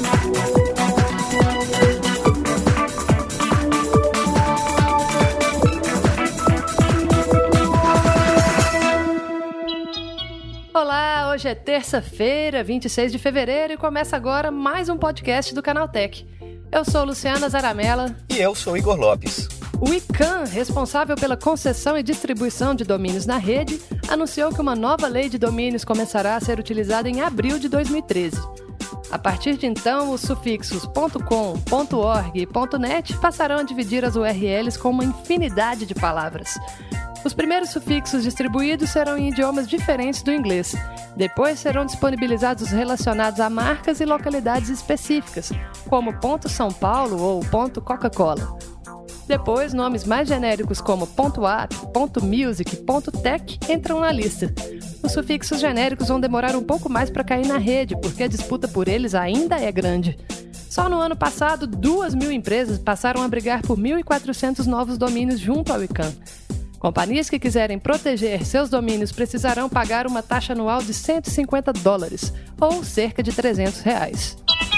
Olá, hoje é terça-feira, 26 de fevereiro e começa agora mais um podcast do Canaltech. Eu sou Luciana Zaramella. E eu sou Igor Lopes. O ICANN, responsável pela concessão e distribuição de domínios na rede, anunciou que uma nova lei de domínios começará a ser utilizada em abril de 2013. A partir de então, os sufixos .com, .org e .net passarão a dividir as URLs com uma infinidade de palavras. Os primeiros sufixos distribuídos serão em idiomas diferentes do inglês. Depois serão disponibilizados os relacionados a marcas e localidades específicas, como .São Paulo ou .Coca-Cola. Depois, nomes mais genéricos como .app, .music, .tech entram na lista. Os sufixos genéricos vão demorar um pouco mais para cair na rede, porque a disputa por eles ainda é grande. Só no ano passado, 2.000 empresas passaram a brigar por 1.400 novos domínios junto ao ICANN. Companhias que quiserem proteger seus domínios precisarão pagar uma taxa anual de $150, ou cerca de R$300.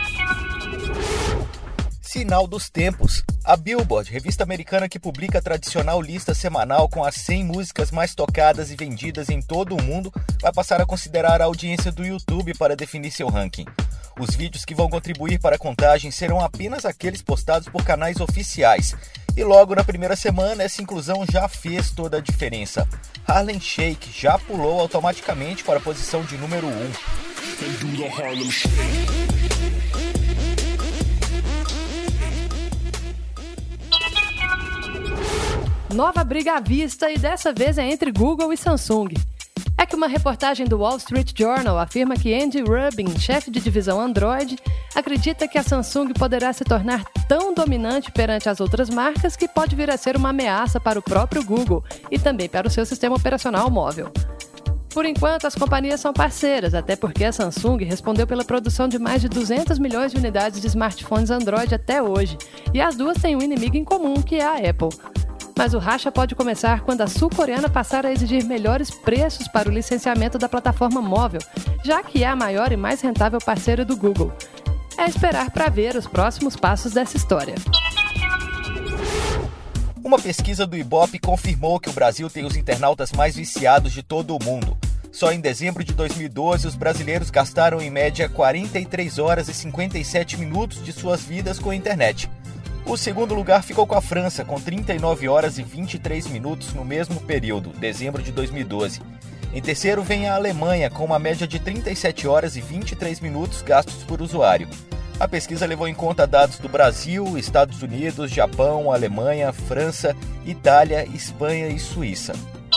Sinal dos tempos. A Billboard, revista americana que publica a tradicional lista semanal com as 100 músicas mais tocadas e vendidas em todo o mundo, vai passar a considerar a audiência do YouTube para definir seu ranking. Os vídeos que vão contribuir para a contagem serão apenas aqueles postados por canais oficiais. E logo na primeira semana, essa inclusão já fez toda a diferença. Harlem Shake já pulou automaticamente para a posição de número 1. Nova briga à vista e dessa vez é entre Google e Samsung. É que uma reportagem do Wall Street Journal afirma que Andy Rubin, chefe de divisão Android, acredita que a Samsung poderá se tornar tão dominante perante as outras marcas que pode vir a ser uma ameaça para o próprio Google e também para o seu sistema operacional móvel. Por enquanto, as companhias são parceiras, até porque a Samsung respondeu pela produção de mais de 200 milhões de unidades de smartphones Android até hoje, e as duas têm um inimigo em comum, que é a Apple. Mas o racha pode começar quando a sul-coreana passar a exigir melhores preços para o licenciamento da plataforma móvel, já que é a maior e mais rentável parceira do Google. É esperar para ver os próximos passos dessa história. Uma pesquisa do Ibope confirmou que o Brasil tem os internautas mais viciados de todo o mundo. Só em dezembro de 2012, os brasileiros gastaram em média 43 horas e 57 minutos de suas vidas com a internet. O segundo lugar ficou com a França, com 39 horas e 23 minutos no mesmo período, dezembro de 2012. Em terceiro vem a Alemanha, com uma média de 37 horas e 23 minutos gastos por usuário. A pesquisa levou em conta dados do Brasil, Estados Unidos, Japão, Alemanha, França, Itália, Espanha e Suíça.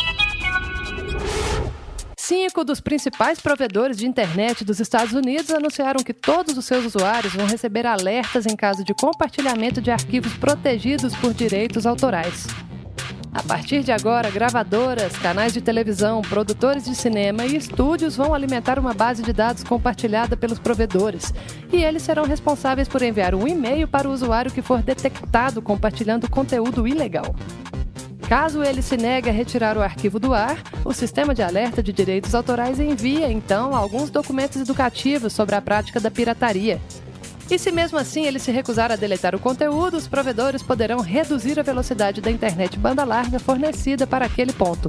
5 dos principais provedores de internet dos Estados Unidos anunciaram que todos os seus usuários vão receber alertas em caso de compartilhamento de arquivos protegidos por direitos autorais. A partir de agora, gravadoras, canais de televisão, produtores de cinema e estúdios vão alimentar uma base de dados compartilhada pelos provedores, e eles serão responsáveis por enviar um e-mail para o usuário que for detectado compartilhando conteúdo ilegal. Caso ele se negue a retirar o arquivo do ar, o sistema de alerta de direitos autorais envia, então, alguns documentos educativos sobre a prática da pirataria. E se mesmo assim ele se recusar a deletar o conteúdo, os provedores poderão reduzir a velocidade da internet banda larga fornecida para aquele ponto.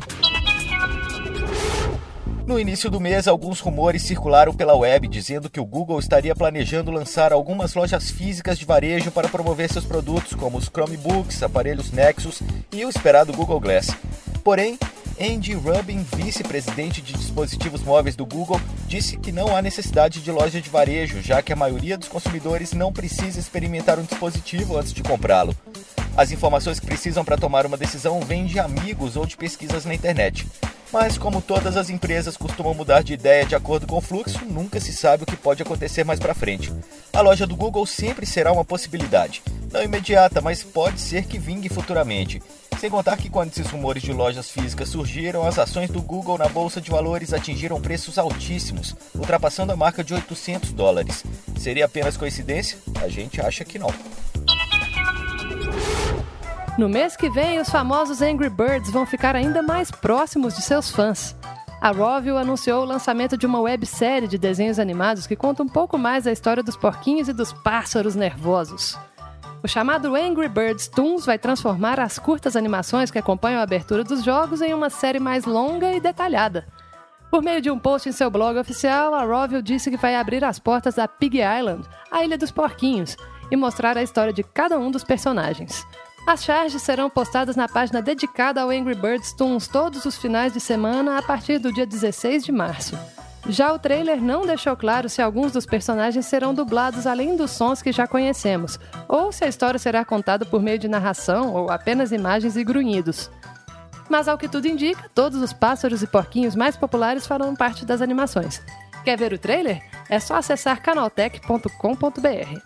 No início do mês, alguns rumores circularam pela web dizendo que o Google estaria planejando lançar algumas lojas físicas de varejo para promover seus produtos, como os Chromebooks, aparelhos Nexus e o esperado Google Glass. Porém, Andy Rubin, vice-presidente de dispositivos móveis do Google, disse que não há necessidade de loja de varejo, já que a maioria dos consumidores não precisa experimentar um dispositivo antes de comprá-lo. As informações que precisam para tomar uma decisão vêm de amigos ou de pesquisas na internet. Mas, como todas as empresas costumam mudar de ideia de acordo com o fluxo, nunca se sabe o que pode acontecer mais para frente. A loja do Google sempre será uma possibilidade. Não imediata, mas pode ser que vingue futuramente. Sem contar que quando esses rumores de lojas físicas surgiram, as ações do Google na Bolsa de Valores atingiram preços altíssimos, ultrapassando a marca de $800. Seria apenas coincidência? A gente acha que não. No mês que vem, os famosos Angry Birds vão ficar ainda mais próximos de seus fãs. A Rovio anunciou o lançamento de uma websérie de desenhos animados que conta um pouco mais a história dos porquinhos e dos pássaros nervosos. O chamado Angry Birds Toons vai transformar as curtas animações que acompanham a abertura dos jogos em uma série mais longa e detalhada. Por meio de um post em seu blog oficial, a Rovio disse que vai abrir as portas da Pig Island, a Ilha dos Porquinhos, e mostrar a história de cada um dos personagens. As charges serão postadas na página dedicada ao Angry Birds Toons todos os finais de semana a partir do dia 16 de março. Já o trailer não deixou claro se alguns dos personagens serão dublados além dos sons que já conhecemos, ou se a história será contada por meio de narração ou apenas imagens e grunhidos. Mas ao que tudo indica, todos os pássaros e porquinhos mais populares farão parte das animações. Quer ver o trailer? É só acessar canaltech.com.br.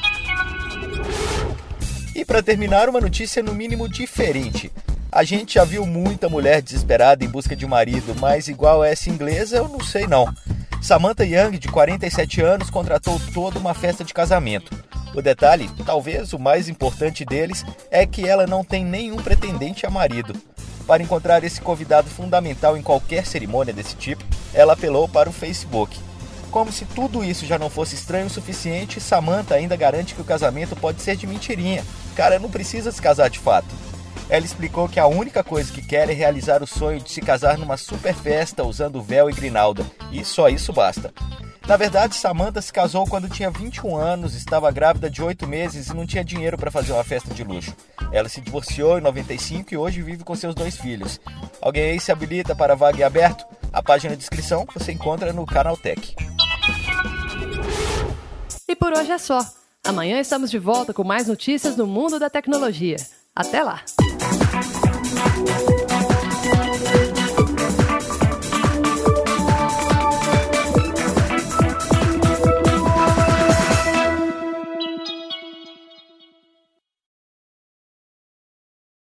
E para terminar, uma notícia no mínimo diferente. A gente já viu muita mulher desesperada em busca de um marido, mas igual essa inglesa eu não sei não. Samantha Young, de 47 anos, contratou toda uma festa de casamento. O detalhe, talvez o mais importante deles, é que ela não tem nenhum pretendente a marido. Para encontrar esse convidado fundamental em qualquer cerimônia desse tipo, ela apelou para o Facebook. Como se tudo isso já não fosse estranho o suficiente, Samantha ainda garante que o casamento pode ser de mentirinha. Cara, não precisa se casar de fato. Ela explicou que a única coisa que quer é realizar o sonho de se casar numa super festa usando véu e grinalda, e só isso basta. Na verdade, Samantha se casou quando tinha 21 anos, estava grávida de 8 meses e não tinha dinheiro para fazer uma festa de luxo. Ela se divorciou em 95 e hoje vive com seus 2 filhos. Alguém aí se habilita para vaga em aberto? A página de inscrição você encontra no Canaltech. E por hoje é só. Amanhã estamos de volta com mais notícias do mundo da tecnologia. Até lá!